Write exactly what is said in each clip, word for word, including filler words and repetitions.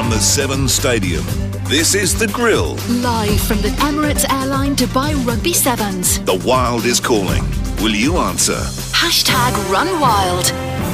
from the Seven Stadium. This is The Grill. Live from the Emirates Airline Dubai Rugby Sevens. The Wild is calling. Will you answer? Hashtag Run Wild.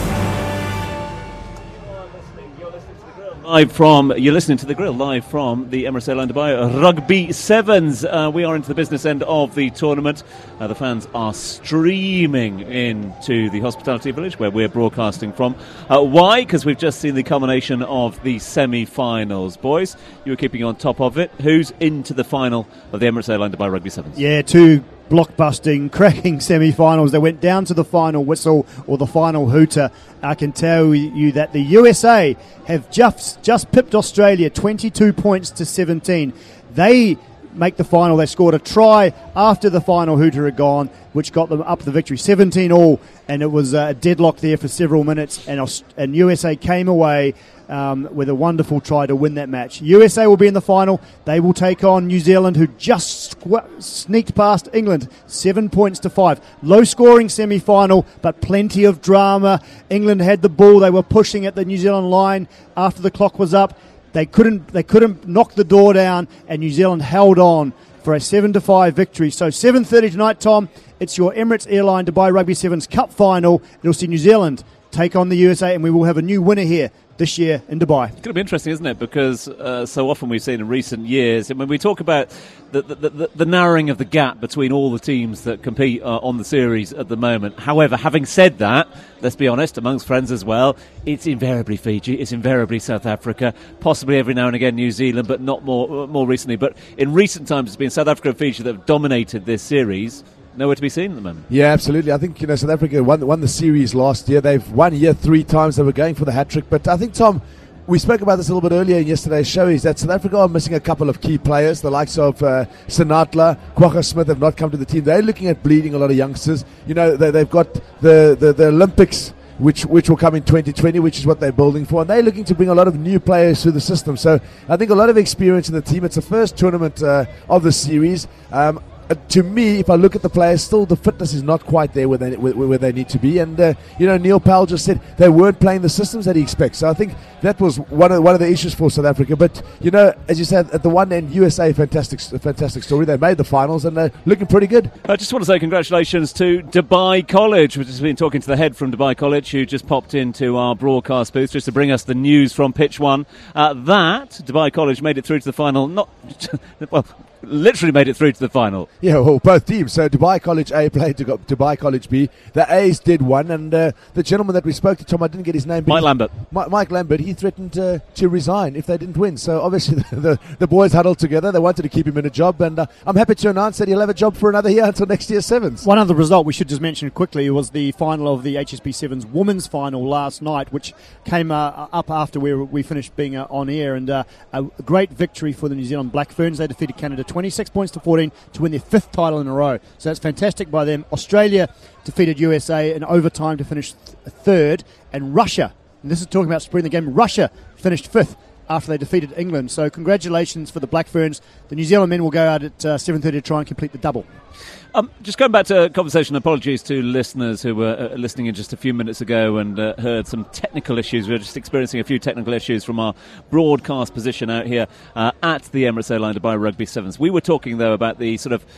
Live from, you're listening to The Grill, live from the Emirates Airline Dubai Rugby Sevens. Uh, we are into the business end of the tournament. Uh, the fans are streaming into the Hospitality Village where we're broadcasting from. Uh, why? Because we've just seen the culmination of the semi-finals. Boys, you were keeping on top of it. Who's into the final of the Emirates Airline Dubai Rugby Sevens? Yeah, two blockbusting, cracking semi-finals. They went down to the final whistle or the final hooter. I can tell you that the U S A have just just pipped Australia twenty-two points to seventeen. They make the final. They scored a try after the final hooter had gone, which got them up the victory, seventeen all, and it was a deadlock there for several minutes, and, Aust- and U S A came away um, with a wonderful try to win that match. U S A will be in the final. They will take on New Zealand, who just squ- sneaked past England, seven points to five. Low-scoring semi-final, but plenty of drama. England had the ball. They were pushing at the New Zealand line after the clock was up. They couldn't they couldn't knock the door down, and New Zealand held on for a seven to five victory. So seven thirty tonight, Tom, it's your Emirates Airline Dubai Rugby Sevens Cup final. It'll see New Zealand take on the U S A, and we will have a new winner here this year in Dubai. It's going to be interesting, isn't it? Because uh, so often we've seen in recent years, and when we talk about the, the, the, the narrowing of the gap between all the teams that compete uh, on the series at the moment. However, having said that, let's be honest, amongst friends as well, it's invariably Fiji, it's invariably South Africa, possibly every now and again New Zealand, but not more more recently. But in recent times, it's been South Africa and Fiji that have dominated this series. Nowhere to be seen at the moment. Yeah, absolutely. I think, you know, South Africa won, won the series last year. They've won here three times. They were going for the hat-trick. But I think, Tom, we spoke about this a little bit earlier in yesterday's show, is that South Africa are missing a couple of key players. The likes of uh, Sinatla, Kwagga Smith have not come to the team. They're looking at bleeding a lot of youngsters. You know, they, they've got the, the, the Olympics, which which will come in twenty twenty, which is what they're building for. And they're looking to bring a lot of new players through the system. So I think a lot of experience in the team. It's the first tournament uh, of the series. Um, Uh, to me, if I look at the players, still the fitness is not quite there where they where, where they need to be. And uh, you know, Neil Powell just said they weren't playing the systems that he expects. So I think that was one of one of the issues for South Africa. But you know, as you said, at the one end, U S A, fantastic, fantastic story. They made the finals and they're looking pretty good. I just want to say congratulations to Dubai College. We've just been talking to the head from Dubai College, who just popped into our broadcast booth just to bring us the news from Pitch One. Uh, that Dubai College made it through to the final. Not well. Literally made it through to the final. Yeah, well, both teams. So Dubai College A played to Dubai College B. The A's did one, and uh, the gentleman that we spoke to, Tom, I didn't get his name. But Mike Lambert. Mike, Mike Lambert, he threatened uh, to resign if they didn't win. So obviously the, the, the boys huddled together. They wanted to keep him in a job, and uh, I'm happy to announce that he'll have a job for another year until next year's Sevens. One other result we should just mention quickly was the final of the H S B Sevens Women's Final last night, which came uh, up after we were, we finished being uh, on air, and uh, a great victory for the New Zealand Black Ferns. They defeated Canada twenty-six points to fourteen to win their fifth title in a row. So that's fantastic by them. Australia defeated U S A in overtime to finish th- third, and Russia, and this is talking about spreading the game, Russia finished fifth after they defeated England. So congratulations for the Black Ferns. The New Zealand men will go out at uh, seven thirty to try and complete the double. Um, just going back to conversation, apologies to listeners who were uh, listening in just a few minutes ago and uh, heard some technical issues. We were just experiencing a few technical issues from our broadcast position out here uh, at the Emirates Airline Dubai Rugby Sevens. We were talking, though, about the sort of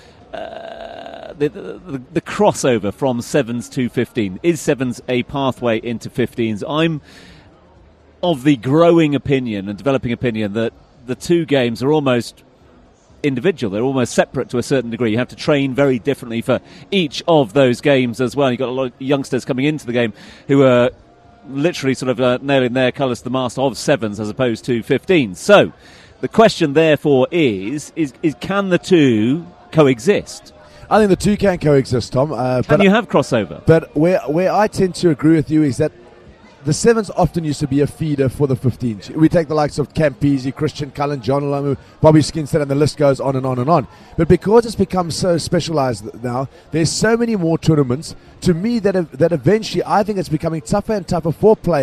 uh, the, the, the crossover from Sevens to fifteen. Is Sevens a pathway into fifteens? I'm of the growing opinion and developing opinion that the two games are almost individual. They're almost separate to a certain degree. You have to train very differently for each of those games as well. You've got a lot of youngsters coming into the game who are literally sort of uh, nailing their colours to the mast of sevens as opposed to fifteens. So the question therefore is, is, is can the two coexist? I think the two can coexist, Tom. Uh, can but you have crossover? But where, where I tend to agree with you is that the sevens often used to be a feeder for the fifteens. We take the likes of Campese, Christian Cullen, John Lamu, Bobby Skinstead, and the list goes on and on and on. But because it's become so specialised now, there's so many more tournaments. To me, that that eventually I think it's becoming tougher and tougher for players.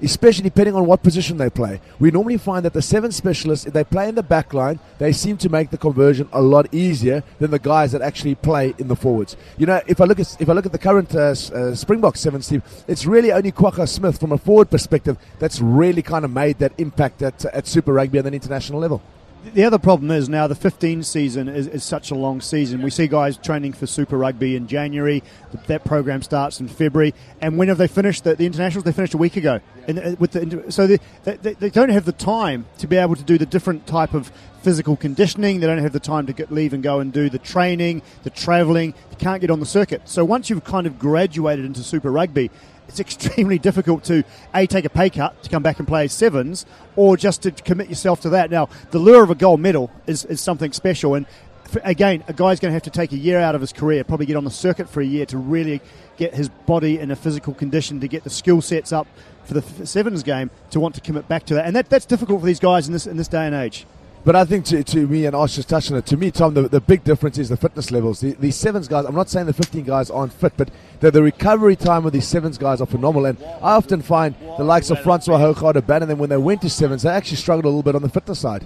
especially depending on what position they play. We normally find that the seven specialists, if they play in the back line, they seem to make the conversion a lot easier than the guys that actually play in the forwards. You know, if I look at if I look at the current uh, uh, Springbok seven, Steve, it's really only Kwagga Smith from a forward perspective that's really kind of made that impact at, at Super Rugby and then international level. The other problem is now the fifteen season is, is such a long season. We see guys training for Super Rugby in January. That program starts in February. And when have they finished the, the internationals? They finished a week ago. And uh, with the, so they, they, they don't have the time to be able to do the different type of physical conditioning. They don't have the time to get, leave and go and do the training, the travelling. You can't get on the circuit. So once you've kind of graduated into Super Rugby, it's extremely difficult to, A, take a pay cut to come back and play sevens, or just to commit yourself to that. Now, the lure of a gold medal is, is something special, and for, again, a guy's going to have to take a year out of his career, probably get on the circuit for a year to really get his body in a physical condition, to get the skill sets up for the sevens game, to want to commit back to that. And that, that's difficult for these guys in this in this day and age. But I think to, to me, and Ash just touched on it, to me, Tom, the, the big difference is the fitness levels. The, the sevens guys, I'm not saying the fifteen guys aren't fit, but the, the recovery time of these sevens guys are phenomenal. And I often find the likes of Francois Hougaard, Bannon, when they went to sevens, they actually struggled a little bit on the fitness side.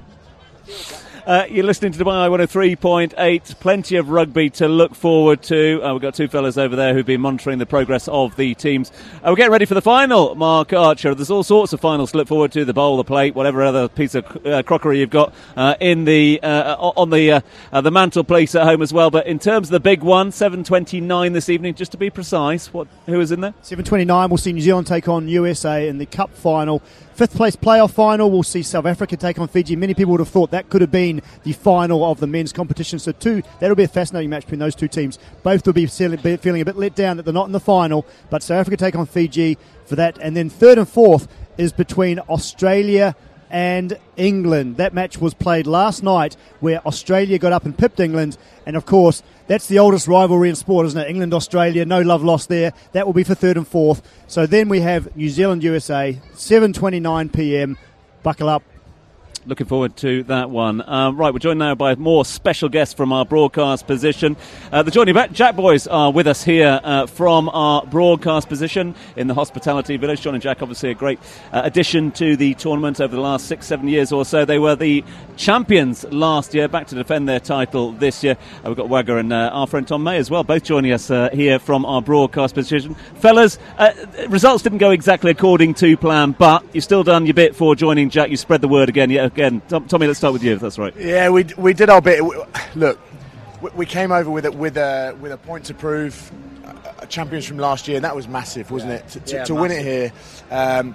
Uh, you're listening to Dubai one oh three point eight. Plenty of rugby to look forward to. Uh, we've got two fellas over there who've been monitoring the progress of the teams. Uh, we're getting ready for the final, Mark Archer. There's all sorts of finals to look forward to. The bowl, the plate, whatever other piece of uh, crockery you've got uh, in the uh, on the uh, uh, the mantelpiece at home as well. But in terms of the big one, seven twenty-nine this evening, just to be precise, what who is in there? seven twenty-nine, we'll see New Zealand take on U S A in the Cup final. Fifth place playoff final, we'll see South Africa take on Fiji. Many people would have thought that could have been the final of the men's competition. So two, that'll be a fascinating match between those two teams. Both will be feeling a bit let down that they're not in the final, but South Africa take on Fiji for that. And then third and fourth is between Australia and England. That match was played last night, where Australia got up and pipped England, and of course that's the oldest rivalry in sport, isn't it? England-Australia, no love lost there. That will be for third and fourth. So then we have New Zealand-U S A, seven twenty-nine p.m. Buckle up. Looking forward to that one. Um, right, we're joined now by more special guests from our broadcast position. Uh, the Johnny Jack boys are with us here uh, from our broadcast position in the Hospitality Village. John and Jack, obviously a great uh, addition to the tournament over the last six, seven years or so. They were the champions last year, back to defend their title this year. Uh, we've got Wagga and uh, our friend Tom May as well, both joining us uh, here from our broadcast position. Fellas, uh, results didn't go exactly according to plan, but you've still done your bit for joining Jack. You spread the word again. Yeah, Again, Tommy, let's start with you, if that's right. Yeah, we we did our bit. Look, we came over with a, with a with a point to prove, uh, champions from last year, and that was massive, wasn't yeah. it? To, to, yeah, to win it here, um,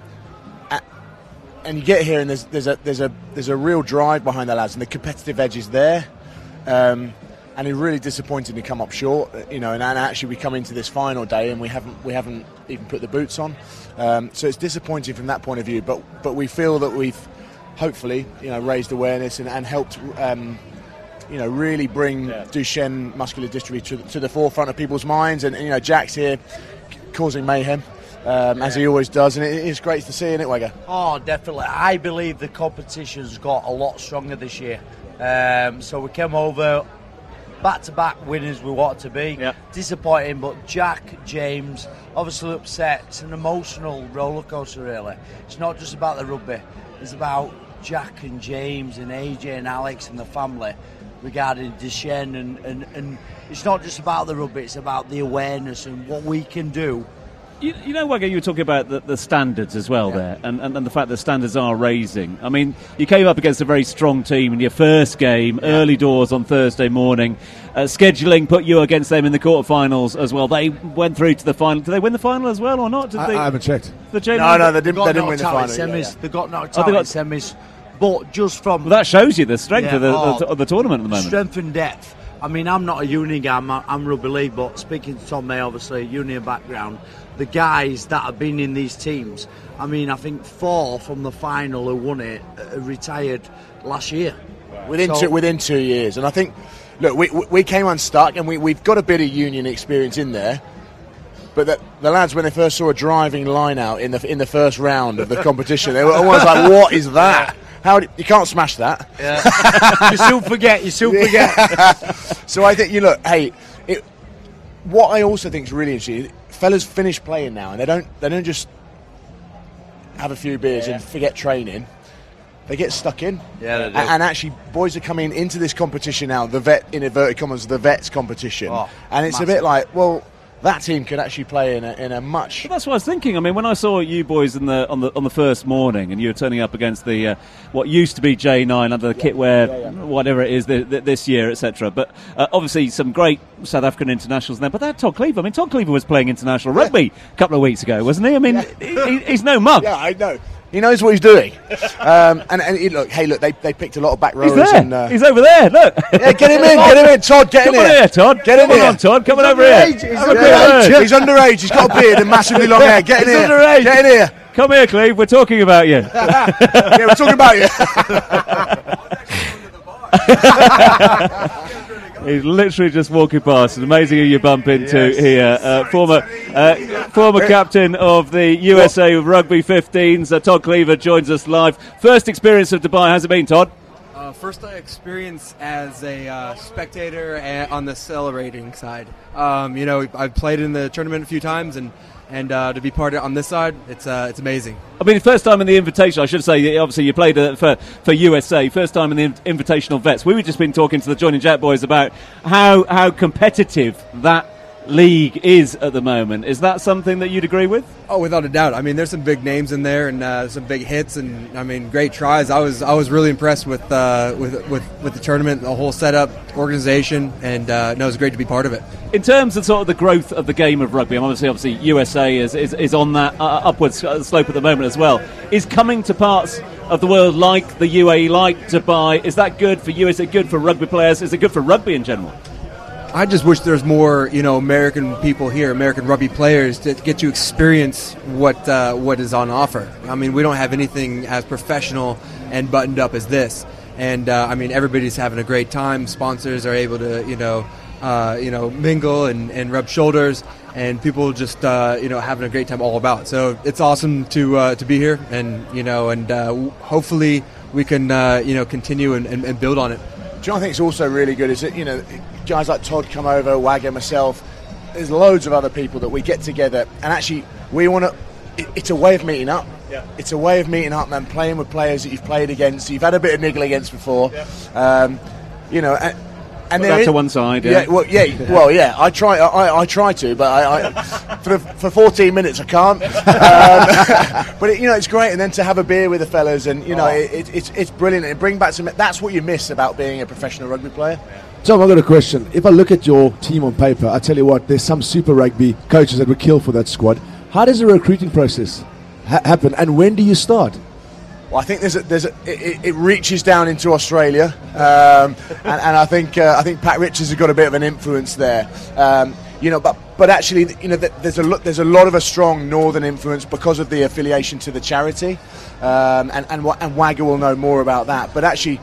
and you get here, and there's there's a there's a there's a real drive behind the lads, and the competitive edge is there. Um, and it's really disappointing to come up short, you know. And, and actually, we come into this final day, and we haven't we haven't even put the boots on. Um, so it's disappointing from that point of view. But but we feel that we've hopefully, you know, raised awareness and, and helped, um, you know, really bring yeah. Duchenne muscular dystrophy to, to the forefront of people's minds. And, and you know, Jack's here causing mayhem, um, yeah. as he always does. And it is great to see, isn't it, Wagga? Oh, definitely. I believe the competition's got a lot stronger this year. Um, so we came over back-to-back winners we wanted to be. Yeah. Disappointing, but Jack, James, obviously upset. It's an emotional roller coaster, really. It's not just about the rugby. It's about Jack and James and A J and Alex and the family regarding Duchenne, and, and, and it's not just about the rugby, it's about the awareness and what we can do. You, you know, Wagga, you were talking about the, the standards as well yeah. there, and, and, and the fact that standards are raising. I mean, you came up against a very strong team in your first game, yeah. early doors on Thursday morning. Uh, scheduling put you against them in the quarterfinals as well. They went through to the final. Did they win the final as well or not? Did I, they? I haven't checked. The no, no, they didn't, they they didn't win the final. Semis. Yeah, yeah. They got knocked oh, out they got in semis. But just from... Well, that shows you the strength yeah, of, the, oh, the, of the tournament at the moment. Strength and depth. I mean, I'm not a uni guy, I'm, I'm rugby league, but speaking to Tom May, obviously, union background, the guys that have been in these teams, I mean, I think four from the final who won it uh, retired last year. Within, so, two, within two years. And I think, look, we, we came unstuck, and we, we've got a bit of union experience in there. But the, the lads, when they first saw a driving line out in the in the first round of the competition, they were almost like, "What is that? How do, you can't smash that?" Yeah. you still forget. You still forget. So I think you look. Hey, it, what I also think is really interesting. Fellas finish playing now, and they don't they don't just have a few beers Yeah. and forget training, they get stuck in. Yeah, they do. And, and actually, boys are coming into this competition now, the vet, in inverted commas, the vets competition. Oh, and it's massive. a bit like, well, that team could actually play in a, in a much... But that's what I was thinking. I mean, when I saw you boys in the on the on the first morning, and you were turning up against the uh, what used to be J nine under the Yeah, kitwear, yeah, yeah. whatever it is th- th- this year, et cetera. But uh, obviously, some great South African internationals there. But that Todd Cleaver. I mean, Todd Cleaver was playing international rugby a couple of weeks ago, wasn't he? I mean, he, he's no mug. Yeah, I know. He knows what he's doing. um, and and he, look, hey, look, they, they picked a lot of back rowers. He's there. And, uh, He's over there. Look. yeah, get him in, get him in. Todd, get Come in on here. here, Todd. Get in Come here. on, Todd. Come on over underage. here. He's Have a quick underage. word. He's underage. He's got a beard and massively long hair. Get in He's here. underage. Get in here. Come here, Cleve. We're talking about you. Yeah, we're talking about you. He's literally just walking past. It's amazing who you bump into Yes. here. Uh, former uh, former captain of the U S A Rugby fifteens, uh, Todd Cleaver, joins us live. First experience of Dubai. How's it been, Todd? Uh, first experience as a uh, spectator and on the celebrating side. Um, you know, I've played in the tournament a few times, and and uh, to be part of it on this side, it's uh, it's amazing. I mean, first time in the invitation. I should say, obviously, you played uh, for for U S A. First time in the in- invitational vets. We were just been talking to the Joining Jack boys about how how competitive that league is at the moment. Is that something that you'd agree with? Oh, without a doubt. I mean, there's some big names in there, and uh, some big hits, and I mean, great tries. I was I was really impressed with uh, with, with with the tournament, the whole setup, organization, and uh, no, it was great to be part of it. In terms of sort of the growth of the game of rugby, and obviously, obviously, U S A is is, is on that uh, upward slope at the moment as well. Is coming to parts of the world like the U A E, like Dubai, is that good for you? Is it good for rugby players? Is it good for rugby in general? I just wish there's more, you know, American people here, American rugby players, to get to experience what uh, what is on offer. I mean, we don't have anything as professional and buttoned up as this. And uh, I mean, everybody's having a great time. Sponsors are able to, you know, uh, you know, mingle and, and rub shoulders, and people just, uh, you know, having a great time all about. So it's awesome to uh, to be here, and you know, and uh, hopefully we can, uh, you know, continue and, and, and build on it. Do you know, I think it's also really good is that, you know, guys like Todd come over, Wagger, myself, there's loads of other people that we get together, and actually we want to, it, it's a way of meeting up. Yeah. It's a way of meeting up and playing with players that you've played against, you've had a bit of niggle against before. Yeah. Um, you know, and, and Put there that is, to one side, yeah. yeah, well, yeah, well, yeah. I try, I, I try to, but I, I for the, for fourteen minutes I can't. Um, but it, you know, it's great, and then to have a beer with the fellas, and you know, Oh. it, it, it's it's brilliant. It bring back some. That's what you miss about being a professional rugby player. Tom, I've got a question. If I look at your team on paper, I tell you what, there's some super rugby coaches that would kill for that squad. How does the recruiting process ha- happen, and when do you start? Well, I think there's a, there's a, it, it reaches down into Australia, um, and, and I think uh, I think Pat Richards has got a bit of an influence there. Um, you know, but but actually, you know, there's a lot there's a lot of a strong northern influence because of the affiliation to the charity, um, and and and Wagger will know more about that. But actually,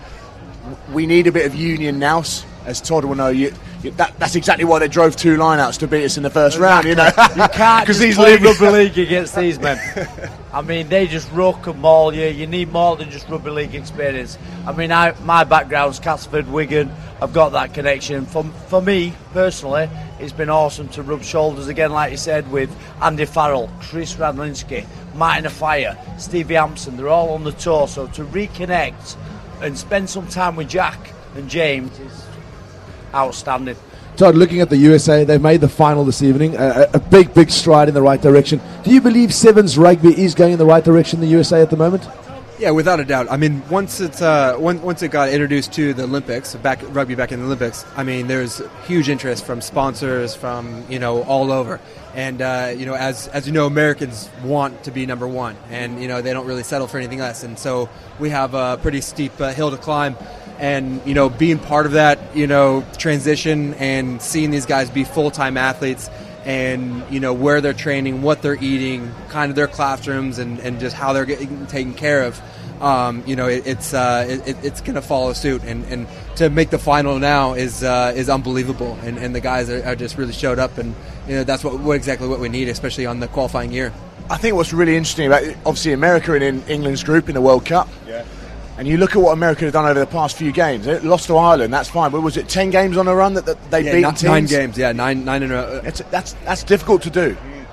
we need a bit of union now, as Todd will know. You, you, that, that's exactly why they drove two lineouts to beat us in the first round. You know, You can't just these play leagues- rugby league against these men. I mean, they just ruck and maul you. You need more than just rugby league experience. I mean, I, my background's Castleford, Wigan. I've got that connection. For, for me, personally, it's been awesome to rub shoulders again, like you said, with Andy Farrell, Chris Radlinski, Martin Afire, Stevie Hampson. They're all on the tour. So to reconnect and spend some time with Jack and James is outstanding. Todd, looking at the U S A, they've made the final this evening, a, a big, big stride in the right direction. Do you believe Sevens rugby is going in the right direction in the U S A at the moment? Yeah, without a doubt. I mean, once it's uh, once once it got introduced to the Olympics, back rugby back in the Olympics, I mean, there's huge interest from sponsors, from you know all over, and uh, you know as as you know, Americans want to be number one, and you know they don't really settle for anything less, and so we have a pretty steep uh, hill to climb. And, you know, being part of that, you know, transition and seeing these guys be full-time athletes and, you know, where they're training, what they're eating, kind of their classrooms and, and just how they're getting taken care of, um, you know, it, it's uh, it, it's going to follow suit. And, and to make the final now is uh, is unbelievable. And, and the guys are, are just really showed up. And, you know, that's what, what exactly what we need, especially on the qualifying year. I think what's really interesting about, obviously, America and in England's group in the World Cup. Yeah. And you look at what America have done over the past few games. They lost to Ireland, that's fine. But was it ten games on a run that, that they yeah, beat nine, teams? nine games, yeah, nine nine in a row. It's, that's that's difficult to do.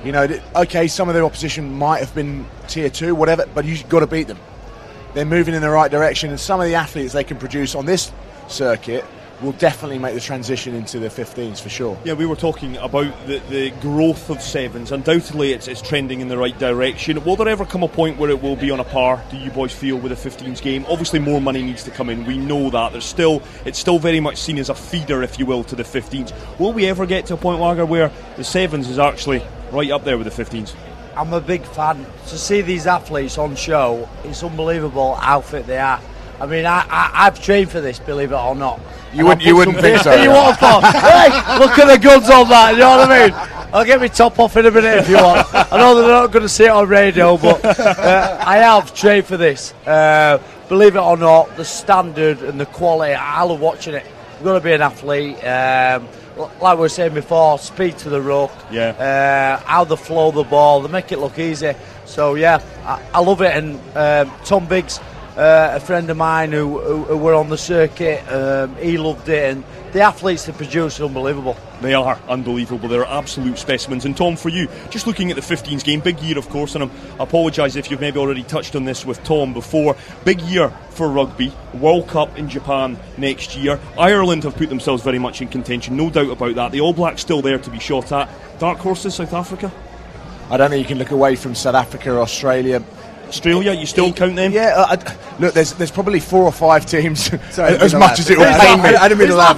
You know, okay, some of their opposition might have been tier two, whatever, but you've got to beat them. They're moving in the right direction, and some of the athletes they can produce on this circuit will definitely make the transition into the fifteens for sure. Yeah, we were talking about the, the growth of sevens. Undoubtedly it's, it's trending in the right direction. Will there ever come a point where it will be on a par, do you boys feel, with the fifteens game? Obviously more money needs to come in, we know that. There's still It's still very much seen as a feeder, if you will, to the fifteens. Will we ever get to a point, Wagger, where the sevens is actually right up there with the fifteens? I'm a big fan. To see these athletes on show, it's unbelievable how fit they are. I mean, I, I, I've trained for this, believe it or not. You wouldn't, you wouldn't think so. You want to Hey, look at the guns on that, you know what I mean? I'll get my top off in a minute if you want. I know they're not going to see it on radio, but uh, I have trained for this. Uh, believe it or not, the standard and the quality, I love watching it. You've got to be an athlete. Um, like we were saying before, speed to the ruck, yeah. uh, how they flow the ball, they make it look easy. So, yeah, I, I love it. And um, Tom Biggs, Uh, a friend of mine who, who, who were on the circuit, um, he loved it, and the athletes they produce are unbelievable. They are unbelievable. They're absolute specimens. And Tom, for you, just looking at the fifteens game, big year of course, and I'm, I apologise if you've maybe already touched on this with Tom before, big year for rugby, World Cup in Japan next year. Ireland have put themselves very much in contention, no doubt about that. The All Blacks still there to be shot at. Dark horses, South Africa? I don't think you can look away from South Africa or Australia. Australia, you still count them? Yeah, uh, I, look, there's there's probably four or five teams. Sorry, as much as it will pain me. I didn't mean to laugh.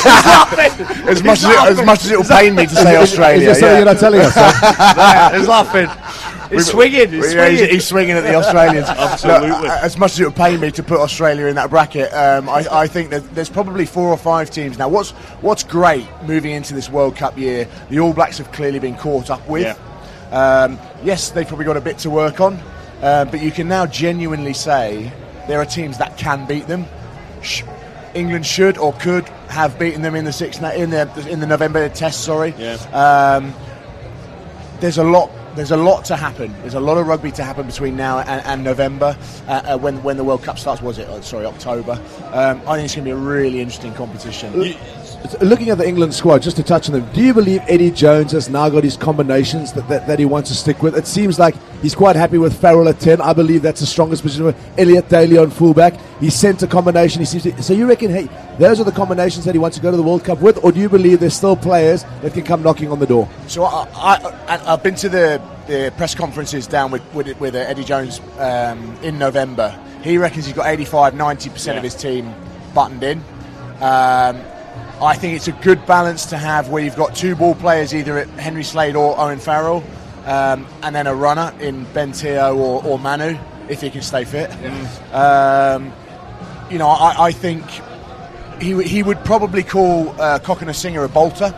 As much as it, as much as it will pain me to say Australia. Is there something you're not telling us? He's laughing. He's swinging. He's yeah, swinging. He's, he's swinging at the Australians. Absolutely. Look, as much as it would pain me to put Australia in that bracket, um, I, I think that there's probably four or five teams now. What's what's great moving into this World Cup year? The All Blacks have clearly been caught up with. Yeah. Um, yes, they've probably got a bit to work on. Uh, but you can now genuinely say there are teams that can beat them. Sh- England should or could have beaten them in the six na- in the in the November test. Sorry. Yeah. Um, there's a lot. There's a lot to happen. There's a lot of rugby to happen between now and, and November, uh, uh, when when the World Cup starts. Was it? Oh, sorry, October. Um, I think it's going to be a really interesting competition. You, Looking at the England squad, just to touch on them, do you believe Eddie Jones has now got his combinations that, that, that he wants to stick with? It seems like he's quite happy with Farrell at ten. I believe that's the strongest position with Elliot Daly on fullback. His centre combination, he seems to, so you reckon, hey, those are the combinations that he wants to go to the World Cup with, or do you believe there's still players that can come knocking on the door? So I, I, I've been to the, the press conferences down with with, with uh, Eddie Jones um, in November. He reckons he's got eighty-five, ninety percent yeah. of his team buttoned in. Um, I think it's a good balance to have where you've got two ball players, either at Henry Slade or Owen Farrell, um, and then a runner in Ben Teo or, or Manu, if he can stay fit. Yeah. Um, you know, I, I think he he would probably call uh, Coconut Singer a bolter.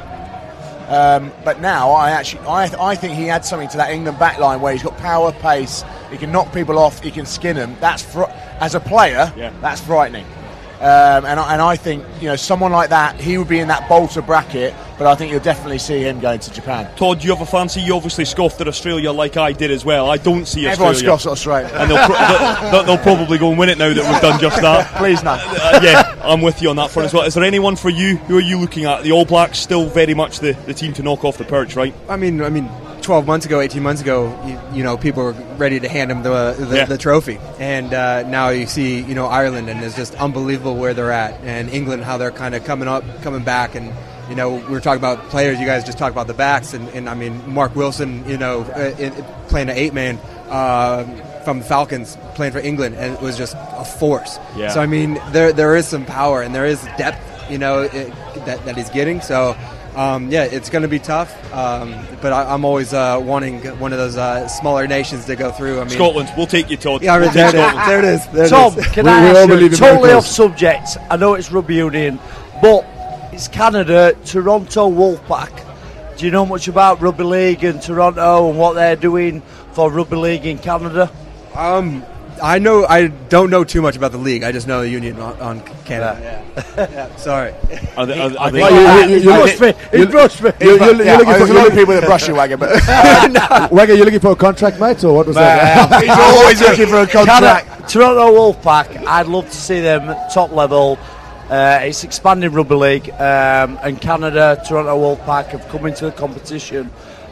Um, but now I actually I, I think he adds something to that England backline where he's got power, pace, he can knock people off, he can skin them. That's fr- as a player, yeah. that's frightening. Um, and, and I think, you know, someone like that, he would be in that bolter bracket, but I think you'll definitely see him going to Japan. Todd, do you have a fancy? You obviously scoffed at Australia like I did as well. I don't see Australia. Everyone Australia. scoffs at Australia. And they'll, pro- they'll, they'll probably go and win it now that we've done just that. Please no. Uh, yeah, I'm with you on that front as well. Is there anyone for you? Who are you looking at? The All Blacks still very much the, the team to knock off the perch, right? I mean, I mean, twelve months ago, eighteen months ago, you, you know, people were ready to hand him the the, yeah. the trophy, and uh, now you see, you know, Ireland, and it's just unbelievable where they're at, and England, how they're kind of coming up, coming back, and you know, we were talking about players. You guys just talked about the backs, and, and I mean, Mark Wilson, you know, uh, it, playing an eight man. Uh, from the Falcons playing for England, and it was just a force. Yeah. So I mean, there there is some power and there is depth, you know, it, that that he's getting. So um, yeah, it's going to be tough. Um, but I, I'm always uh, wanting one of those uh, smaller nations to go through. I mean, Scotland, we'll take you, Todd. Yeah, we'll there, take it, there it is. There Tom, it is. can We- I we all ask believe you, in totally miracles. off subject, I know it's rugby union, but it's Canada, Toronto Wolfpack. Do you know much about rugby league and Toronto and what they're doing for rugby league in Canada? Um, I know. I don't know too much about the league. I just know the union on, on Canada. Yeah. yeah. Sorry. Are they, are, are I they, think- Oh, you- you- He you- brushed me. He you- brushed me. You- you're- you're yeah, looking there's for- a lot you're of people that brush you, Wagger, but Wagger, you're looking for a contract, mate, or what was that? he's always looking for a contract. Canada, Toronto Wolfpack, I'd love to see them top level. Uh, it's expanding rugby league, um, and Canada, Toronto Wolfpack have come into the competition.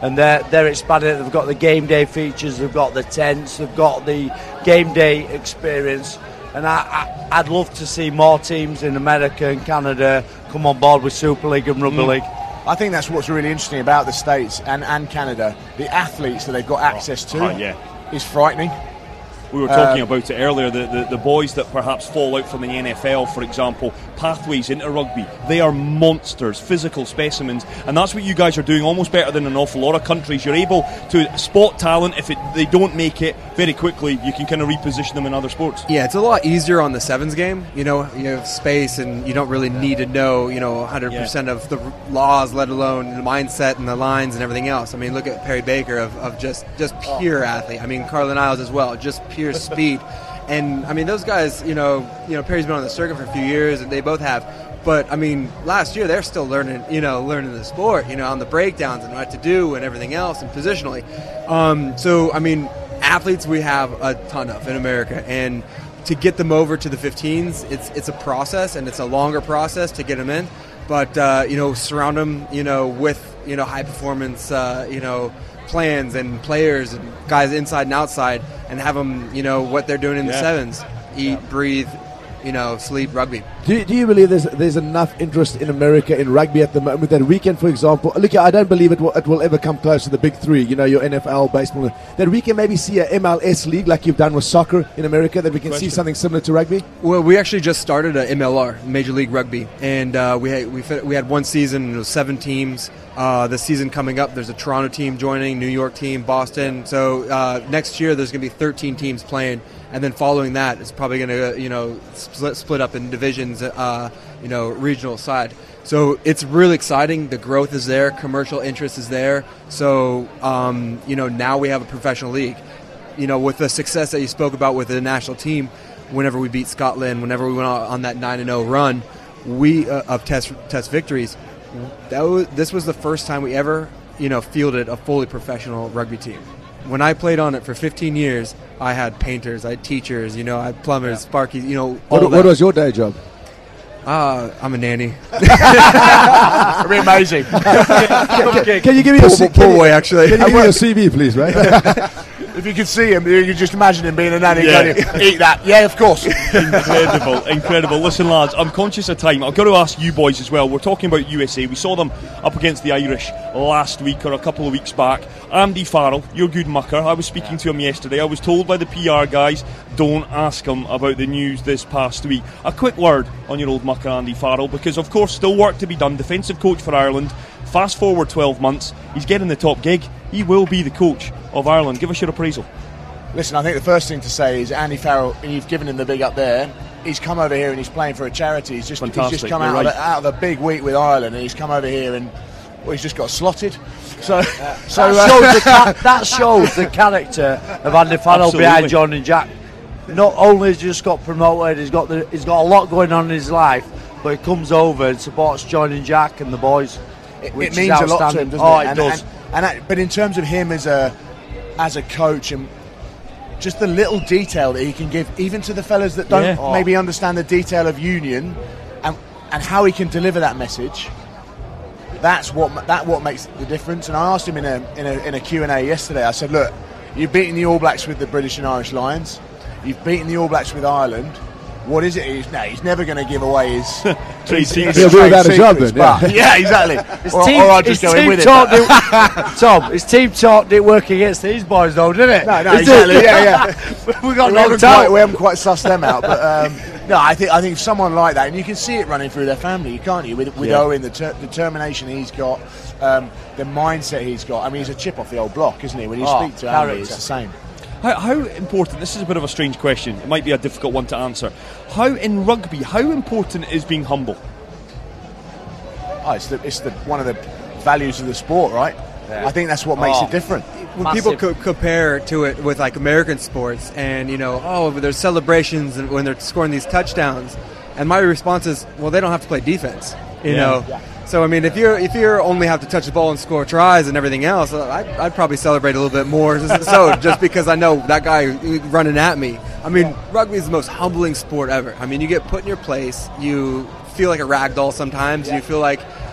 and they're they're expanding it. They've got the game day features, they've got the tents, they've got the game day experience, and I, I, I'd love to see more teams in America and Canada come on board with Super League and Rugby mm. League. I think that's what's really interesting about the States and, and Canada. The athletes that they've got access to oh, yeah. is frightening. We were talking um, about it earlier, the, the, the boys that perhaps fall out from the N F L, for example, pathways into rugby, they are monsters, physical specimens, and that's what you guys are doing almost better than an awful lot of countries. You're able to spot talent. If it, they don't make it very quickly, you can kind of reposition them in other sports. Yeah, it's a lot easier on the sevens game. You know, you have space and you don't really need to know, you know, one hundred percent yeah. of the laws, let alone the mindset and the lines and everything else. I mean, look at Perry Baker of, of just, just pure athlete. I mean, Carlin Isles as well, just pure pure speed. And I mean, those guys, you know, you know, Perry's been on the circuit for a few years, and they both have. But I mean, last year they're still learning, you know, learning the sport, you know, on the breakdowns and what to do and everything else, and positionally. Um, so I mean, athletes we have a ton of in America, and to get them over to the fifteens, it's it's a process, and it's a longer process to get them in. But uh, you know, surround them, you know, with you know high performance, uh, you know. plans and players and guys inside and outside, and have them, you know, what they're doing in yeah. the sevens, eat, yeah. breathe, you know, sleep rugby. Do you, do you believe there's there's enough interest in America in rugby at the moment? That weekend, for example, look, I don't believe it will, it will ever come close to the big three, you know, your N F L, baseball, that we can maybe see a M L S league like you've done with soccer in America, that we can Question. see something similar to rugby? Well, we actually just started a M L R, Major League Rugby, and uh, we, had, we, we had one season, and it was seven teams. Uh, the season coming up, there's a Toronto team joining, New York team, Boston. So uh, next year there's going to be thirteen teams playing, and then following that, it's probably going to, you know, split, split up in divisions, uh, you know, regional side. So it's really exciting. The growth is there, commercial interest is there. So um, you know, now we have a professional league. You know, with the success that you spoke about with the national team, whenever we beat Scotland, whenever we went on that nine and oh run, we uh, of test test victories. That was, this was the first time we ever, you know, fielded a fully professional rugby team. When I played on it for fifteen years, I had painters, I had teachers, you know, I had plumbers, yeah. sparkies, you know. All what, what was your day job? Uh, I'm a nanny. It'd be amazing. can, can, can you give me poor, a poor boy, actually? Can you give me your C V, please, right? If you could see him, you could just imagine him being a nanny. Yeah. Going, eat that. Yeah, of course. Incredible, incredible. Listen, lads, I'm conscious of time. I've got to ask you boys as well. We're talking about U S A. We saw them up against the Irish last week or a couple of weeks back. Andy Farrell, your good mucker. I was speaking to him yesterday. I was told by the P R guys, don't ask him about the news this past week. A quick word on your old mucker, Andy Farrell, because, of course, still work to be done. Defensive coach for Ireland. Fast forward twelve months, he's getting the top gig. He will be the coach of Ireland. Give us your appraisal. Listen, I think the first thing to say is Andy Farrell, and you've given him the big up there, he's come over here and he's playing for a charity. He's just, he's just come out, right. of a, out of a big week with Ireland, and he's come over here and well, he's just got slotted. So, yeah. so that, uh, shows the ca- that shows the character of Andy Farrell Absolutely. behind John and Jack. Not only has he just got promoted, he's got the, he's got a lot going on in his life, but he comes over and supports John and Jack and the boys. It, it means a lot to him, doesn't oh, it? it and, does. And, and, and, but in terms of him as a as a coach and just the little detail that he can give, even to the fellas that don't yeah. oh. maybe understand the detail of union, and and how he can deliver that message. That's what that what makes the difference. And I asked him in a in a in a Q and A yesterday. I said, look, you've beaten the All Blacks with the British and Irish Lions. You've beaten the All Blacks with Ireland. What is it? He's, no, he's never going to give away his. his, his He'll be without a job then. Yeah, yeah exactly. His or, team, or I'll just go in with it. Did, Tom, his team talk didn't work against these boys, though, did it? No, no, exactly. yeah, yeah. we got we haven't, quite, we haven't quite sussed them out, but um, no, I think I think someone like that, and you can see it running through their family, can't you? With, with yeah. Owen, the ter- determination he's got, um, the mindset he's got. I mean, he's a chip off the old block, isn't he? When you oh, speak to Andy, it's the same. How, how important, this is a bit of a strange question, it might be a difficult one to answer. How, in rugby, how important is being humble? Oh, it's, the, it's the, one of the values of the sport, right? Yeah. I think that's what makes oh, it different. When Massive. people co- compare to it with like American sports and, you know, oh, there's celebrations and when they're scoring these touchdowns, and my response is, well, they don't have to play defense, you yeah. know? Yeah. So I mean, if you're if you only have to touch the ball and score tries and everything else, I'd, I'd probably celebrate a little bit more. So just because I know that guy running at me. I mean, rugby is the most humbling sport ever. I mean, you get put in your place. You feel like a rag doll sometimes. Yeah. You feel like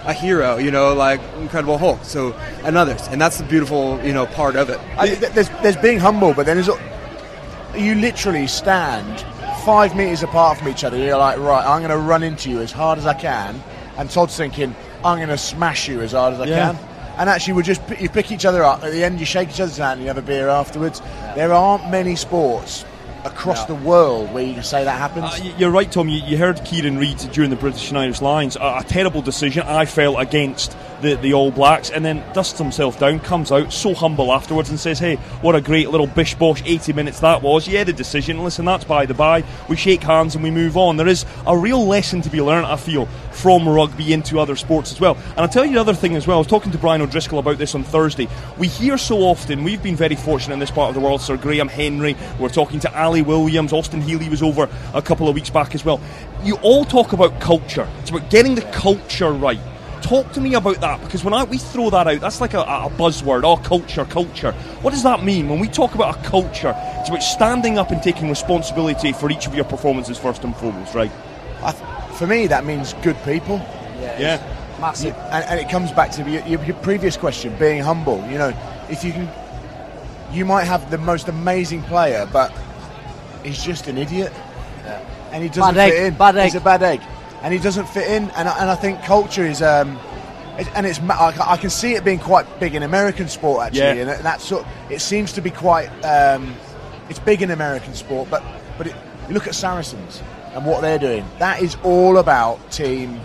a hero, you know, like Incredible Hulk, so and others, and that's the beautiful, you know, part of it. I, there's, there's being humble, but then there's you literally stand five meters apart from each other. You're like, right, I'm going to run into you as hard as I can, and Todd's thinking, I'm going to smash you as hard as I yeah. can. And actually, we just you pick each other up at the end. You shake each other's hand, and you have a beer afterwards. Yeah. There aren't many sports across no. the world where you can say that happens. Uh, you're right, Tom. You, you heard Kieran Reid during the British and Irish Lions. A, a terrible decision, I felt, against the, the All Blacks, and then dusts himself down, comes out so humble afterwards and says, hey, what a great little bish-bosh eighty minutes that was. Yeah, the decision, listen, that's by the by. We shake hands and we move on. There is a real lesson to be learned, I feel, from rugby into other sports as well. And I'll tell you the other thing as well. I was talking to Brian O'Driscoll about this on Thursday. We hear so often, we've been very fortunate in this part of the world, Sir Graham Henry, we're talking to Ali Williams, Austin Healy was over a couple of weeks back as well. You all talk about culture. It's about getting the culture right. Talk to me about that, because when I, we throw that out, that's like a, a buzzword. Oh, culture, culture. What does that mean? When we talk about a culture, it's about standing up and taking responsibility for each of your performances first and foremost, right? I th- for me, that means good people. Yeah. yeah. Massive. And, and it comes back to your, your, your previous question, being humble. You know, if you can, you might have the most amazing player, but he's just an idiot. Yeah. And he doesn't bad fit egg, in. Bad egg. He's a bad egg. And he doesn't fit in, and I, and I think culture is, um, it, and it's I can see it being quite big in American sport actually, yeah. and that's sort. It seems to be quite, um, it's big in American sport, but but it, you look at Saracens and what they're doing. That is all about team,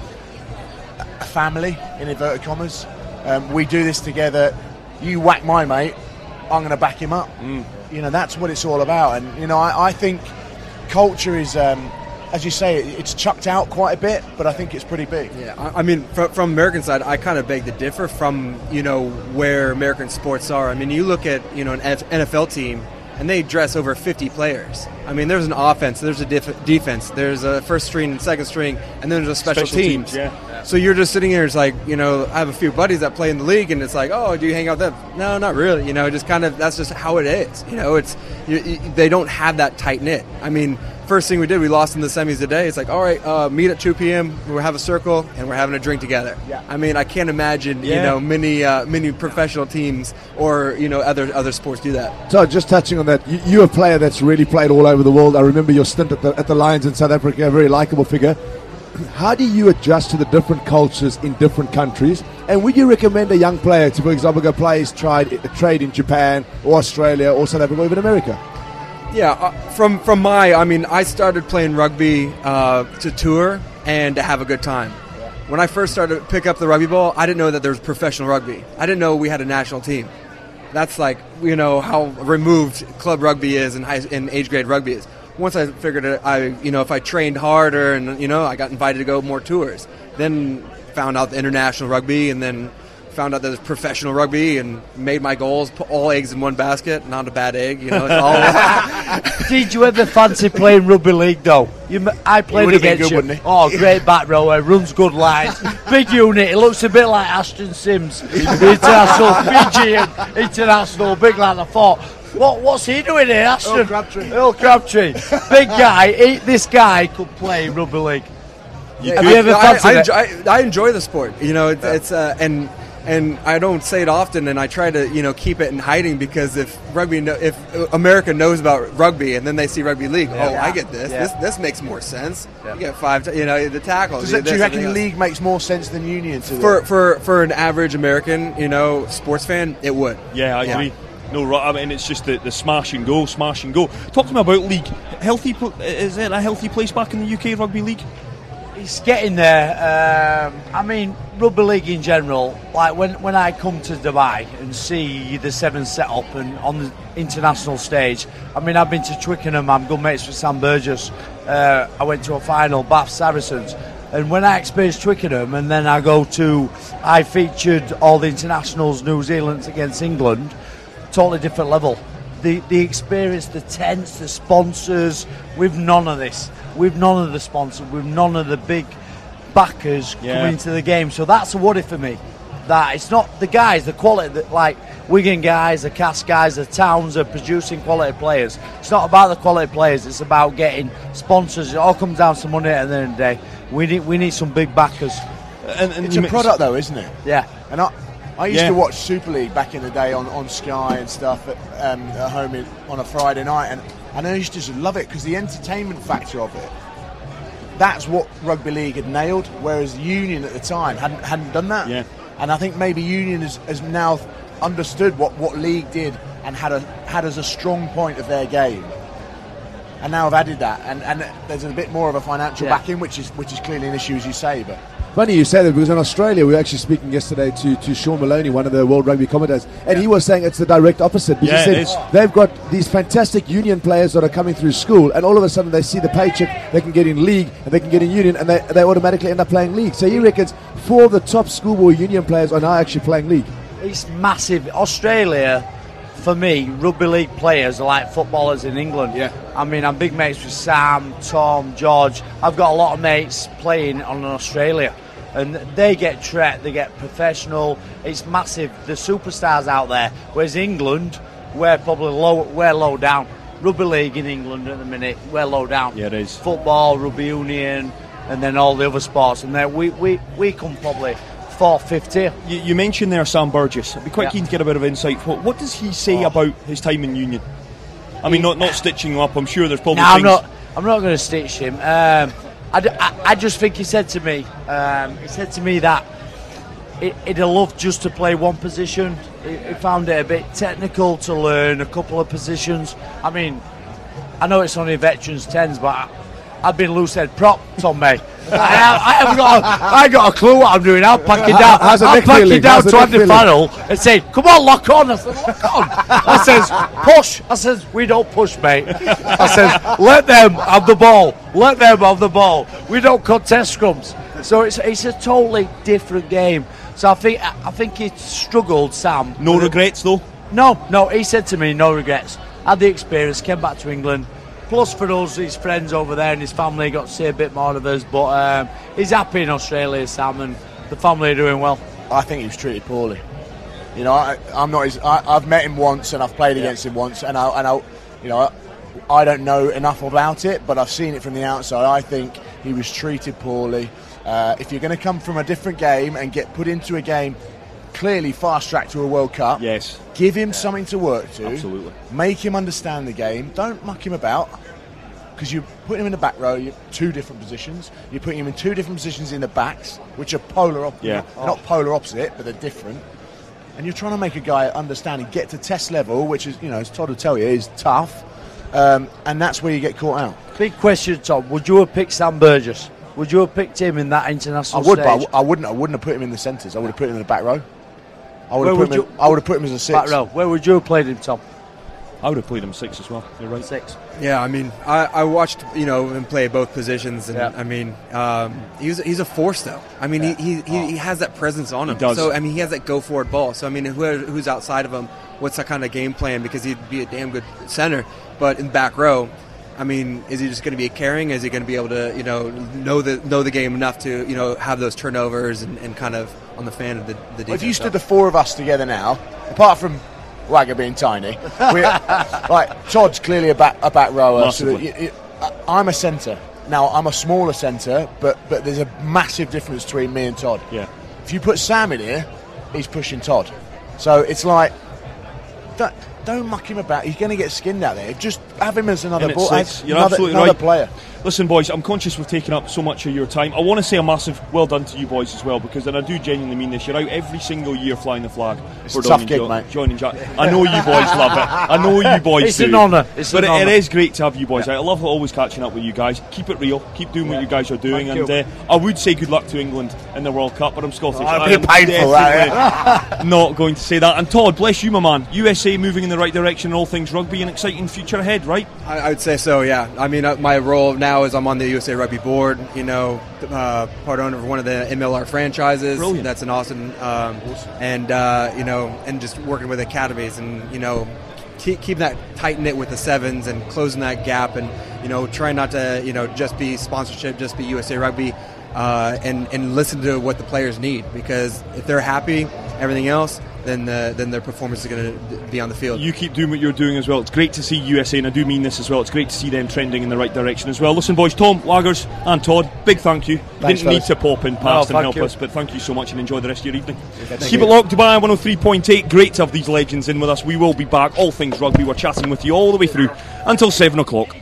a family in inverted commas. Um, we do this together. You whack my mate, I'm going to back him up. Mm. You know, that's what it's all about, and you know, I, I think culture is. Um, As you say, it's chucked out quite a bit, but I think it's pretty big. Yeah, I, I mean, from, from American side, I kind of beg to differ from, you know, where American sports are. I mean, you look at, you know, an N F L team, and they dress over fifty players. I mean, there's an offense, there's a def- defense, there's a first string and second string, and then there's a special, special teams. teams yeah. So you're just sitting here, it's like, you know, I have a few buddies that play in the league, and it's like, oh, do you hang out with them? No, not really. You know, just kind of, that's just how it is. You know, it's, you, you, they don't have that tight-knit. I mean, first thing we did, we lost in the semis today. It's like, all right, uh, meet at two p.m. We'll have a circle and we're having a drink together. Yeah. I mean, I can't imagine, yeah. you know, many uh, many professional teams or, you know, other other sports do that. So just touching on that, you, you're a player that's really played all over the world. I remember your stint at the at the Lions in South Africa, a very likable figure. How do you adjust to the different cultures in different countries? And would you recommend a young player to, for example, go play his trade, trade in Japan or Australia or South Africa or even America? Yeah, uh, from from my, I mean, I started playing rugby uh, to tour and to have a good time. Yeah. When I first started to pick up the rugby ball, I didn't know that there was professional rugby. I didn't know we had a national team. That's like, you know, how removed club rugby is and, high, and age grade rugby is. Once I figured it, I, you know, if I trained harder and, you know, I got invited to go more tours, then found out the international rugby and then found out that there's professional rugby and made my goals, put all eggs in one basket, not a bad egg, you know. It's all Did you ever fancy playing rugby league though? You, I played against good, you. Oh, great back rower, runs good lines, big unit. It looks a bit like Ashton Sims, international Fijian, international, big like I thought. What what's he doing here, Ashton? Earl Crabtree. Earl Crabtree, big guy. He, this guy could play rugby league. You Have you ever I, fancied I, it? enjoy, I, I enjoy the sport. You know, it's, it's uh, and. And I don't say it often, and I try to, you know, keep it in hiding because if rugby, no, if America knows about rugby, and then they see rugby league, yeah. oh, yeah. I get this. Yeah. This this makes more sense. Yeah. You get five, t- you know, the tackles. Does it, this, do you reckon else. league makes more sense than union to for them? for for an average American, you know, sports fan? It would. Yeah, I agree. No, right. I mean, it's just the, the smash and go, smash and go. Talk to me about league. Healthy? Is it a healthy place back in the U K rugby league? It's getting there. Um, I mean, rugby league in general. Like when, when I come to Dubai and see the Sevens set up and on the international stage. I mean, I've been to Twickenham. I'm good mates with Sam Burgess. Uh, I went to a final, Bath Saracens. And when I experienced Twickenham, and then I go to, I featured all the internationals, New Zealand against England. Totally different level. The the experience, the tents, the sponsors. We've none of this. We've none of the sponsors. We've none of the big backers yeah. coming into the game. So that's a worry for me. That it's not the guys, the quality that like Wigan guys, the Cass guys, the Towns are producing quality players. It's not about the quality players. It's about getting sponsors. It all comes down to money at the end of the day. We need we need some big backers. And, and it's a product, though, isn't it? Yeah. And I, I used Yeah. to watch Super League back in the day on, on Sky and stuff at, um, at home in, on a Friday night, and, and I used to just love it because the entertainment factor of it. That's what rugby league had nailed, whereas Union at the time hadn't hadn't done that. Yeah. And I think maybe Union has, has now understood what, what league did and had a had as a strong point of their game. And now have added that, and, and there's a bit more of a financial Yeah. backing, which is which is clearly an issue, as you say. But Funny you say that, because in Australia we were actually speaking yesterday to, to Sean Maloney, one of the World Rugby commentators, and he was saying it's the direct opposite. Because Yeah, he it said is. they've got these fantastic Union players that are coming through school, and all of a sudden they see the paycheck, they can get in league, and they can get in Union, and they, they automatically end up playing league. So he reckons four of the top schoolboy Union players are now actually playing league. It's massive. Australia, for me, rugby league players are like footballers in England. Yeah. I mean, I'm big mates with Sam, Tom, George. I've got a lot of mates playing on Australia, and they get trapped, they get professional. It's massive. The superstars out there. Whereas England, we're probably low, we're low down. Rugby league in England at the minute, we're low down. Yeah, it is. Football, rugby union, and then all the other sports. And then we, we, we come probably fourth, fifth tier. You, you mentioned there Sam Burgess. I'd be quite Yeah. keen to get a bit of insight. What, what does he say Oh. about his time in Union? I mean, not not stitching him up. I'm sure there's probably No, I'm things. not. I'm not going to stitch him. Um, I, d- I, I just think he said to me. Um, he said to me that he, he'd have loved just to play one position. He, he found it a bit technical to learn a couple of positions. I mean, I know it's only veterans tens, but I, I've been loose head prop, Tom May. I, have, I haven't got. A, I got a clue what I'm doing. I'm packing down. How's the I'm neck packing feeling? down How's the to neck Andy feeling? Farrell and saying, "Come on, lock on." I said, "Lock on." I says, "Push." I says, "We don't push, mate." I says, "Let them have the ball. Let them have the ball. We don't contest scrums." So it's it's a totally different game. So I think I think he struggled, Sam. No with it. regrets though. No, no. He said to me, "No regrets." Had the experience, came back to England. Plus for us, his friends over there and his family got to see a bit more of us. But um, he's happy in Australia, Sam, and the family are doing well. I think he was treated poorly. You know, I, I'm not. His, I, I've met him once and I've played against him once, and I, and I, you know, I, I don't know enough about it, but I've seen it from the outside. I think he was treated poorly. Uh, if you're going to come from a different game and get put into a game, clearly fast track to a World Cup. Yes. Give him something to work to. Absolutely. Make him understand the game. Don't muck him about. Because you're putting him in the back row, you're two different positions. You're putting him in two different positions in the backs, which are polar opposite. Yeah. They're not polar opposite, but they're different. And you're trying to make a guy understand and get to test level, which is, you know, as Todd will tell you, is tough. Um, and that's where you get caught out. Big question, Tom. Would you have picked Sam Burgess? Would you have picked him in that international I would, stage? but I, w- I wouldn't. I wouldn't have put him in the centres. I would have put him in the back row. I would Where have put would him. you- In, I would have put him as a six. Back row. Where would you have played him, Tom? I would have played him six as well. You're right. Six. Yeah, I mean, I, I watched you know him play both positions, and Yeah. I mean, um, he's he's a force though. I mean, he, he, he he has that presence on him. He does. So I mean, he has that go forward ball. So I mean, who, who's outside of him? What's that kind of game plan? Because he'd be a damn good center, but in back row, I mean, is he just going to be carrying? Is he going to be able to you know know the know the game enough to you know have those turnovers and, and kind of on the fan of the the defense? Well, if you stood the four of us together now, apart from Wagger being tiny, we're, like Todd's clearly a back a back rower. So that Massively. you, you, I- I'm a centre. Now I'm a smaller centre, but but there's a massive difference between me and Todd. Yeah. If you put Sam in here, he's pushing Todd. So it's like, don't, don't muck him about. He's going to get skinned out there. Just have him as another And ball, it's- as you're another, absolutely another right. player. Listen, boys, I'm conscious we've taken up so much of your time. I want to say a massive well done to you boys as well, because, and I do genuinely mean this, you're out every single year flying the flag. It's for a tough Donny gig, Jo- mate. John and Jack. I know you boys love it. I know you boys It's do. an honour. It's but an it, it honour. is great to have you boys out. I love always catching up with you guys. Keep it real. Keep doing what you guys are doing. Thank and you. uh, I would say good luck to England in the World Cup, but I'm Scottish. Oh, I it'd be am painful, that, definitely not going to say that. And Todd, bless you, my man. U S A moving in the right direction in all things rugby, an exciting future ahead, right? I, I would say so, yeah. I mean, uh, my role now is I'm on the U S A Rugby board, you know, uh, part owner of one of the M L R franchises. Brilliant. That's in Austin. Um, and, uh, you know, and just working with academies and, you know, keep, keep that tight-knit with the sevens and closing that gap and, you know, trying not to, you know, just be sponsorship, just be U S A Rugby, uh, and, and listen to what the players need. Because if they're happy, everything else, then uh, then their performance is going to be on the field. You keep doing what you're doing as well. It's great to see U S A, and I do mean this as well. It's great to see them trending in the right direction as well. Listen, boys, Tom, Laggers, and Todd, big thank you. Thanks, Didn't need fellas. to pop in past No, and help you. us, but thank you so much, and enjoy the rest of your evening. Thank Keep you. it locked, Dubai one oh three point eight. Great to have these legends in with us. We will be back. All things rugby. We're chatting with you all the way through until seven o'clock.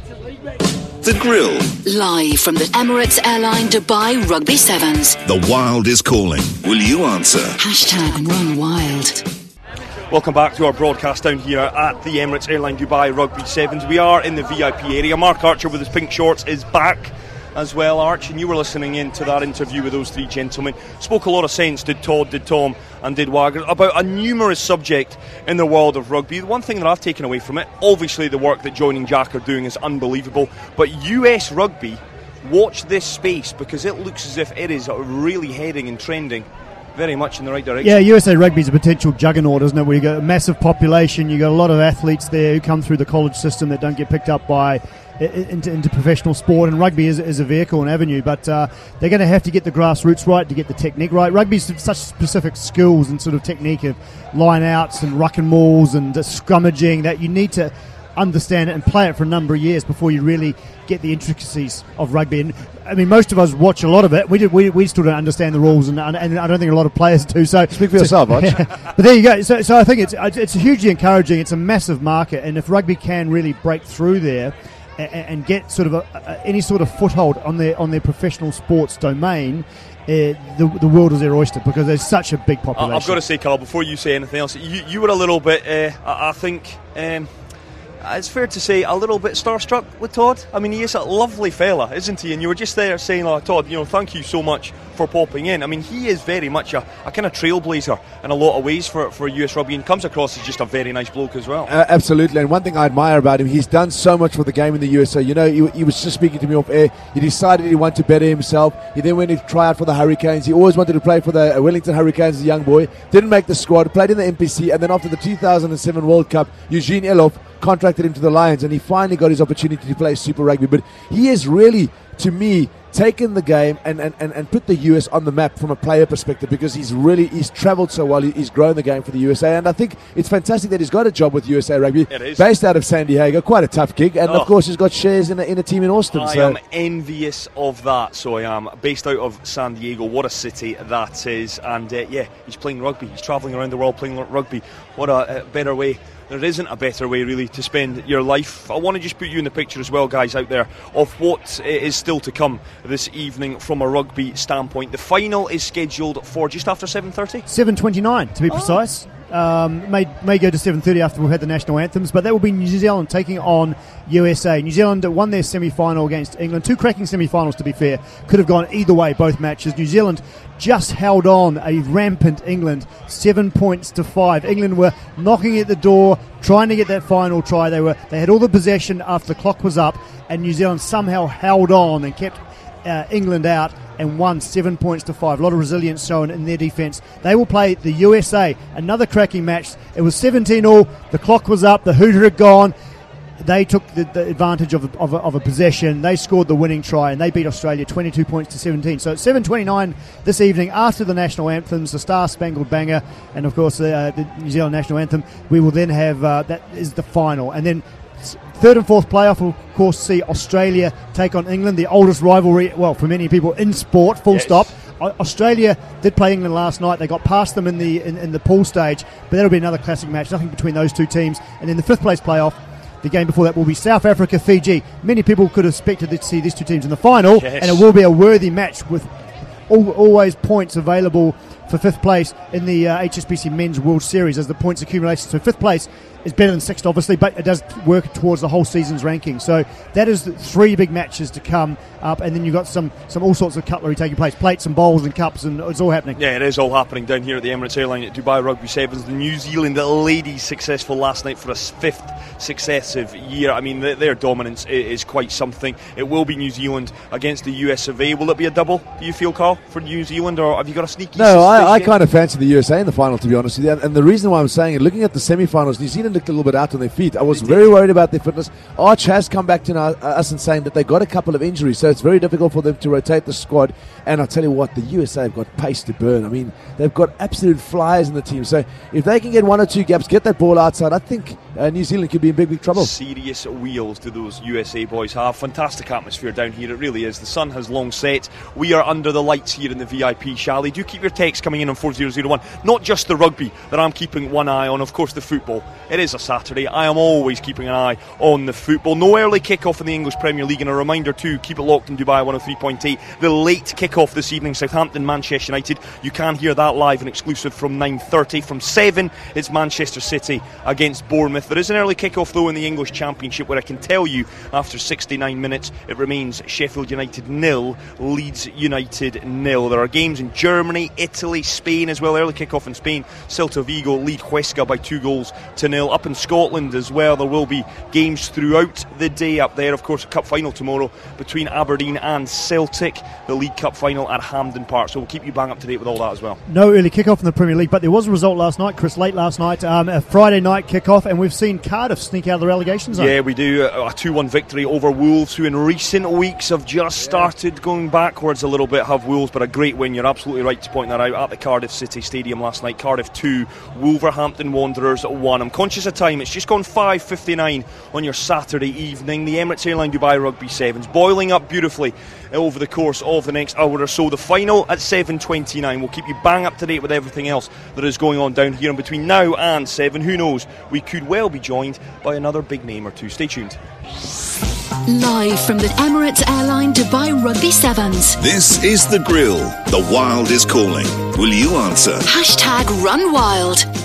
The Grill. Live from the Emirates Airline Dubai Rugby Sevens. The Wild is calling. Will you answer? Hashtag Run Wild. Welcome back to our broadcast down here at the Emirates Airline Dubai Rugby Sevens. We are in the V I P area. Mark Archer with his pink shorts is back as well, Arch, and you were listening in to that interview with those three gentlemen. Spoke a lot of sense, did Todd, did Tom and did Wagner, about a numerous subject in the world of rugby. The one thing that I've taken away from it, obviously the work that Joining Jack are doing is unbelievable, but U S rugby, watch this space, because it looks as if it is really heading and trending very much in the right direction. Yeah, U S A Rugby is a potential juggernaut, isn't it? Where you got a massive population, you got a lot of athletes there who come through the college system that don't get picked up by into, into professional sport, and rugby is, is a vehicle and avenue, but uh, they're going to have to get the grassroots right to get the technique right. Rugby's such specific skills and sort of technique of line outs and ruck and mauls and uh, scrummaging that you need to understand it and play it for a number of years before you really get the intricacies of rugby. And I mean, most of us watch a lot of it. We did, we, we still don't understand the rules, and, and I don't think a lot of players do. So speak for so, yourself, Arch. But there you go. So, so I think it's it's hugely encouraging. It's a massive market, and if rugby can really break through there and, and get sort of a, a, any sort of foothold on their on their professional sports domain, Uh, the, the world is their oyster, because there's such a big population. I've got to say, Carl, before you say anything else, you, you were a little bit, uh, I, I think, um, it's fair to say, a little bit starstruck with Todd. I mean, he is a lovely fella, isn't he? And you were just there saying, oh, Todd, you know, thank you so much for popping in. I mean, he is very much a, a kind of trailblazer in a lot of ways for, for U S rugby, and comes across as just a very nice bloke as well. Uh, absolutely, and one thing I admire about him, he's done so much for the game in the U S A. You know, he, he was just speaking to me off air. He decided he wanted to better himself. He then went to try out for the Hurricanes. He always wanted to play for the Wellington Hurricanes as a young boy. Didn't make the squad, played in the N P C, and then after the two thousand seven World Cup, Eugene Eloff contracted him to the Lions, and he finally got his opportunity to play Super Rugby. But he has really, to me, taken the game and, and, and, and put the U S on the map from a player perspective, because he's really he's travelled so well. He's grown the game for the U S A, and I think it's fantastic that he's got a job with U S A Rugby, It is. based out of San Diego. Quite a tough gig, and Oh. of course he's got shares in a, in a team in Austin. I so. am envious of that, so I am. Based out of San Diego, what a city that is. And uh, yeah, he's playing rugby. He's travelling around the world playing rugby. What a, a better way. There isn't a better way, really, to spend your life. I want to just put you in the picture as well, guys, out there, of what is still to come this evening from a rugby standpoint. The final is scheduled for just after seven thirty. seven twenty-nine to be Oh. precise. Um, may may go to seven thirty after we've had the national anthems, but that will be New Zealand taking on U S A. New Zealand won their semi-final against England. Two cracking semi-finals, to be fair. Could have gone either way, both matches. New Zealand just held on a rampant England, seven points to five. England were knocking at the door, trying to get that final try. They were they had all the possession after the clock was up, and New Zealand somehow held on and kept uh, England out and won seven points to five. A lot of resilience shown in their defence. They will play the U S A, another cracking match. It was seventeen all. The clock was up. The hooter had gone. They took the, the advantage of a, of, a, of a possession. They scored the winning try, and they beat Australia twenty-two points to seventeen. So at seven twenty-nine this evening, after the national anthems, the Star Spangled Banger, and of course uh, the New Zealand national anthem, we will then have uh, that is the final, and then third and fourth playoff will of course see Australia take on England, the oldest rivalry, well, for many people in sport, full Yes. stop. Australia did play England last night. They got past them in the in, in the pool stage, but that'll be another classic match. Nothing between those two teams. And then the fifth place playoff, the game before that will be South Africa, Fiji. Many people could have expected to see these two teams in the final, Yes. and it will be a worthy match with al- always points available for fifth place in the uh, H S B C Men's World Series as the points accumulation. So fifth place is better than sixth, obviously, but it does work towards the whole season's ranking. So that is the three big matches to come up, and then you've got some, some all sorts of cutlery taking place, plates and bowls and cups, and it's all happening. Yeah, it is all happening down here at the Emirates Airline at Dubai Rugby Sevens. The New Zealand ladies successful last night for a fifth successive year. I mean, th- their dominance i- is quite something. It will be New Zealand against the U S of A. Will it be a double, do you feel, Carl? for New Zealand, or have you got a sneaky No, suspicion? I, I kind of fancy the U S A in the final, to be honest with you. And, and the reason why I'm saying it, looking at the semi-finals, New Zealand looked a little bit out on their feet. I was very worried about their fitness. Arch has come back to now, uh, us and saying that they got a couple of injuries, so it's very difficult for them to rotate the squad. And I'll tell you what, the U S A have got pace to burn. I mean, they've got absolute flyers in the team. So if they can get one or two gaps, get that ball outside, I think uh, New Zealand could be in big, big trouble. Serious wheels do those U S A boys have. Fantastic atmosphere down here, it really is. The sun has long set. We are under the lights here in the V I P chalet. Do keep your texts coming in on four zero zero one. Not just the rugby that I'm keeping one eye on, of course the football. It is a Saturday. I am always keeping an eye on the football. No early kick-off in the English Premier League, and a reminder too, keep it locked in Dubai one oh three point eight. The late kick-off this evening, Southampton, Manchester United. You can hear that live and exclusive from nine thirty. From seven, it's Manchester City against Bournemouth. There is an early kick-off though in the English Championship, where I can tell you after sixty-nine minutes it remains Sheffield United nil, Leeds United nil. There are games in Germany, Italy, Spain as well. Early kick-off in Spain, Celta Vigo lead Huesca by two goals to nil. Up in Scotland as well, there will be games throughout the day up there. Of course, a cup final tomorrow between Aberdeen and Celtic, the League Cup final at Hampden Park. So we'll keep you bang up to date with all that as well. No early kick-off in the Premier League, but there was a result last night, Chris, late last night, um, a Friday night kick-off, and we've seen Cardiff sneak out of the relegation zone. Yeah, we do. A two one victory over Wolves, who in recent weeks have just started going backwards a little bit, have Wolves, but a great win. You're absolutely right to point that out. At the Cardiff City Stadium last night, Cardiff two, Wolverhampton Wanderers one. I'm conscious of time. It's just gone five fifty-nine on your Saturday evening. The Emirates Airline Dubai Rugby Sevens boiling up beautifully over the course of the next hour or so. The final at seven twenty-nine. We'll keep you bang up to date with everything else that is going on down here, and between now and seven, who knows, we could well be joined by another big name or two. Stay tuned. Live from the Emirates Airline Dubai Rugby Sevens. This is The Grill. The Wild is calling. Will you answer? Hashtag Run Wild.